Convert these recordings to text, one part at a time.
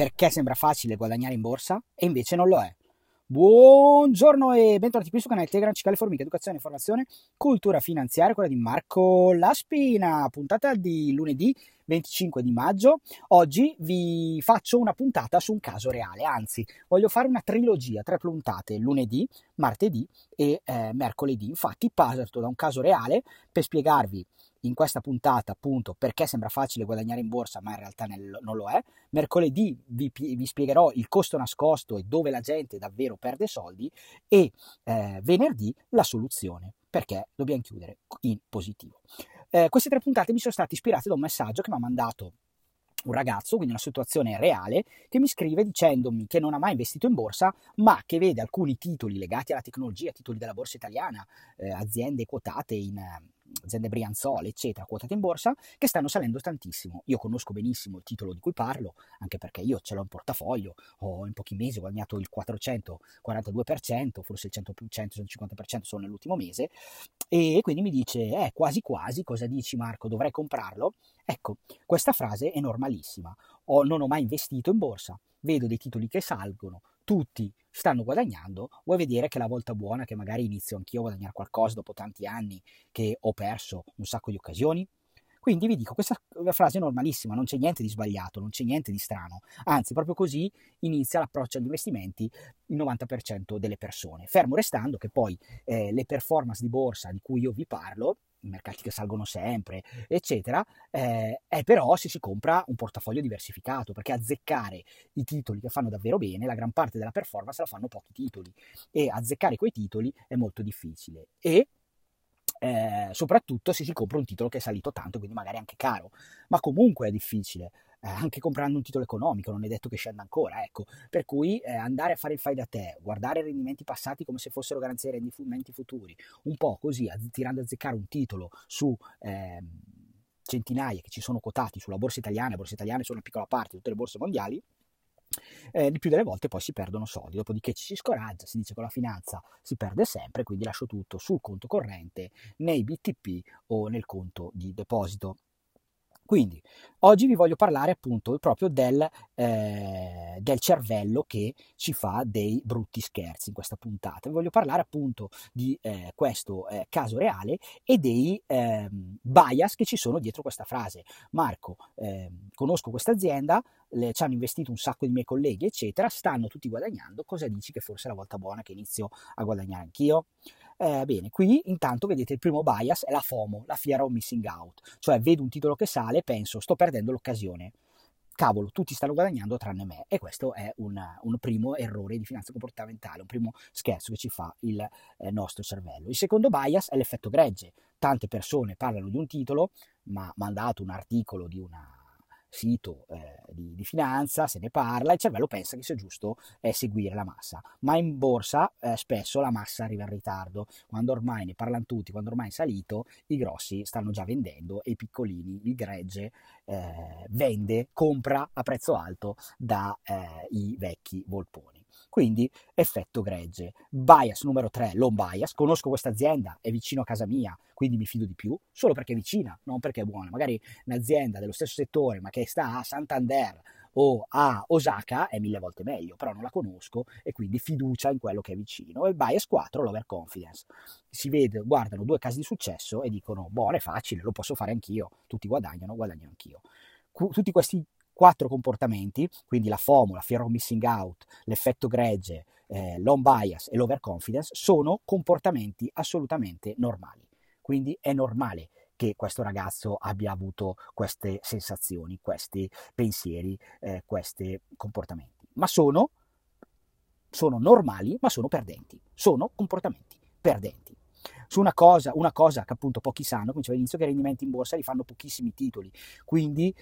perché sembra facile guadagnare in borsa e invece non lo è. Buongiorno e bentornati qui su canale Telegram Cicale Formiche, educazione, informazione, cultura finanziaria, quella di Marco La Spina, puntata di lunedì 25 di maggio. Oggi vi faccio una puntata su un caso reale, anzi voglio fare una trilogia, 3 puntate, lunedì, martedì e mercoledì. Infatti parto da un caso reale per spiegarvi in questa puntata appunto perché sembra facile guadagnare in borsa ma in realtà non lo è. Mercoledì vi spiegherò il costo nascosto e dove la gente davvero perde soldi e venerdì la soluzione, perché dobbiamo chiudere in positivo. Queste 3 puntate mi sono state ispirate da un messaggio che mi ha mandato un ragazzo, quindi una situazione reale, che mi scrive dicendomi che non ha mai investito in borsa, ma che vede alcuni titoli legati alla tecnologia, titoli della borsa italiana, aziende quotate in aziende Brianzole, eccetera, quotate in borsa, che stanno salendo tantissimo. Io conosco benissimo il titolo di cui parlo, anche perché io ce l'ho in portafoglio, ho in pochi mesi guadagnato il 442%, forse il 100%-150% solo nell'ultimo mese, e quindi mi dice, quasi quasi, cosa dici Marco, dovrei comprarlo? Ecco, questa frase è normalissima. Non ho mai investito in borsa, vedo dei titoli che salgono, tutti stanno guadagnando, vuoi vedere che è la volta buona che magari inizio anch'io a guadagnare qualcosa dopo tanti anni che ho perso un sacco di occasioni? Quindi vi dico, questa frase è normalissima, non c'è niente di sbagliato, non c'è niente di strano, anzi proprio così inizia l'approccio agli investimenti il 90% delle persone, fermo restando che poi le performance di borsa di cui io vi parlo, i mercati che salgono sempre, eccetera, è però se si compra un portafoglio diversificato, perché azzeccare i titoli che fanno davvero bene, la gran parte della performance la fanno pochi titoli, e azzeccare quei titoli è molto difficile, e soprattutto se si compra un titolo che è salito tanto, quindi magari anche caro, ma comunque è difficile. Anche comprando un titolo economico non è detto che scenda ancora, ecco, per cui andare a fare il fai da te, guardare i rendimenti passati come se fossero garanzie dei rendimenti futuri, un po' così, tirando a azzeccare un titolo su centinaia che ci sono quotati sulla borsa italiana, le borse italiane sono una piccola parte di tutte le borse mondiali, di più delle volte poi si perdono soldi, dopodiché ci si scoraggia, si dice che con la finanza si perde sempre, quindi lascio tutto sul conto corrente, nei BTP o nel conto di deposito. Quindi oggi vi voglio parlare appunto proprio del cervello che ci fa dei brutti scherzi in questa puntata. Vi voglio parlare appunto di questo caso reale e dei bias che ci sono dietro questa frase. Marco, conosco questa azienda, ci hanno investito un sacco di miei colleghi, eccetera, stanno tutti guadagnando, cosa dici che forse è la volta buona che inizio a guadagnare anch'io? Bene, qui intanto vedete il primo bias è la FOMO, la Fear of Missing Out, cioè vedo un titolo che sale e penso sto perdendo l'occasione, cavolo, tutti stanno guadagnando tranne me, e questo è un primo errore di finanza comportamentale, un primo scherzo che ci fa il nostro cervello. Il secondo bias è l'effetto gregge, tante persone parlano di un titolo, ma mandato un articolo di un sito di finanza, se ne parla, il cervello pensa che sia giusto seguire la massa, ma in borsa spesso la massa arriva in ritardo, quando ormai ne parlano tutti, quando ormai è salito, i grossi stanno già vendendo e i piccolini, il gregge, vende, compra a prezzo alto dai vecchi volponi. Quindi effetto gregge. Bias numero 3, loan bias. Conosco questa azienda, è vicino a casa mia, quindi mi fido di più, solo perché è vicina, non perché è buona. Magari un'azienda dello stesso settore, ma che sta a Santander o a Osaka, è 1000 volte meglio, però non la conosco e quindi fiducia in quello che è vicino. E il bias 4, l'overconfidence. Si vede, guardano 2 casi di successo e dicono, buono, è facile, lo posso fare anch'io, tutti guadagnano, guadagno anch'io. Tutti questi 4 comportamenti, quindi la FOMO, la Fear of Missing Out, l'effetto gregge, l'on bias e l'overconfidence, sono comportamenti assolutamente normali. Quindi è normale che questo ragazzo abbia avuto queste sensazioni, questi pensieri, questi comportamenti. Ma sono normali, ma sono perdenti. Sono comportamenti perdenti. Su una cosa che appunto pochi sanno, come dicevo all'inizio, che i rendimenti in borsa li fanno pochissimi titoli, quindi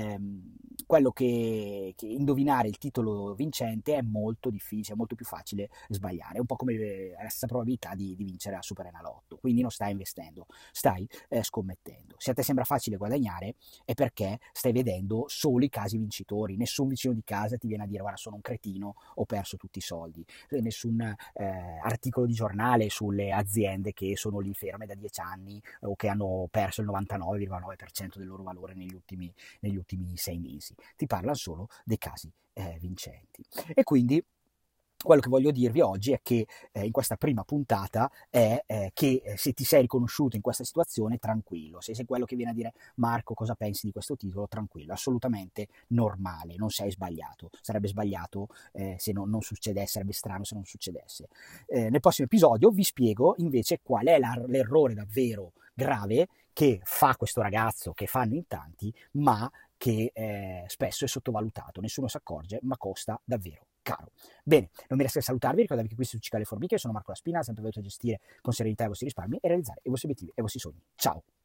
quello che indovinare il titolo vincente è molto difficile, è molto più facile sbagliare, è un po' come la stessa probabilità di vincere a Superenalotto, quindi non stai investendo, stai scommettendo. Se a te sembra facile guadagnare è perché stai vedendo solo i casi vincitori, nessun vicino di casa ti viene a dire guarda sono un cretino, ho perso tutti i soldi, nessun articolo di giornale sulle aziende che sono lì ferme da 10 anni o che hanno perso il 99,9% del loro valore negli ultimi 6 mesi. Ti parlano solo dei casi vincenti. E quindi quello che voglio dirvi oggi è che in questa prima puntata è che se ti sei riconosciuto in questa situazione, tranquillo. Se sei quello che viene a dire Marco cosa pensi di questo titolo, tranquillo, assolutamente normale, non sei sbagliato. Sarebbe sbagliato se non succedesse, sarebbe strano se non succedesse. Nel prossimo episodio vi spiego invece qual è l'errore davvero grave che fa questo ragazzo, che fanno in tanti, ma che spesso è sottovalutato, nessuno si accorge, ma costa davvero caro. Bene, non mi resta che salutarvi, ricordatevi che qui su Cicale Formiche, io sono Marco La Spina, sempre voluto gestire con serenità i vostri risparmi e realizzare i vostri obiettivi e i vostri sogni. Ciao!